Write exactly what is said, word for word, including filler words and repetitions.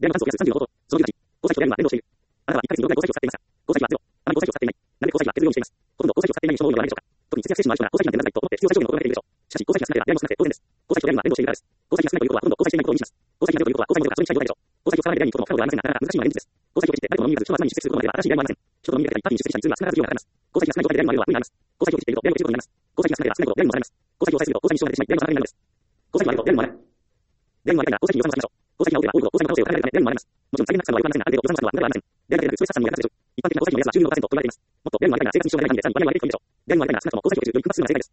電話番号約さんじゅうのこと。そのじゅうはち、交際費と電話は連動している。あなたはいっかげつにどれくらい交際費を使っていますか？交際費はゼロ。あまり交際費を使っていない。なぜ交際費は削るようにしています？ほとんど交際費を使っていない人も多いのではないでしょうか。特に節約精神のある人が交際費なんてならないと思って必要最小限のことができるでしょう。しかし交際費が少なければ電話も少なくて当然です。交際費と電話は連動しているからです。交際費が少ないということはほとんど交際していないことを意味します。交際費がゼロということは交際もゼロかそれに近い状態でしょう。交際費を使わないで電話に行くことも不可能ではありませんが、なかなか難しいのは現実です。交際費をケチって誰とも飲みに行かず人の集まりに出席することまでは新しい電話はありません。人と飲みに出かけたりパーティーに出席したりするのは必ず費用がかかります。交際費が少ない状態で電話は無理があります。交際費をケチっていると電話をすることになります。交際費が少なければ少ないほど電話もされます。交際費を抑えすぎると交際に支障が出てしまい電話がされないのです。交際費があると電話もある。電話があるから交際費を予算をしましょう。交際費が多ければ多いほど交際の可能性を高められるため電話もあります。もちろん大変な格差はよくありませんが、ある程度予算をしますのは無駄ではありません。電話だけでなくストレス発散にも役立つでしょう。一般的な交際費の目安はじゅうにパーセントと言われています。もっと電話があるから生活に支障がないため絶対に電話はやめていくべきでしょう。電話があるから少なくとも交際費をより分割するのが正解です。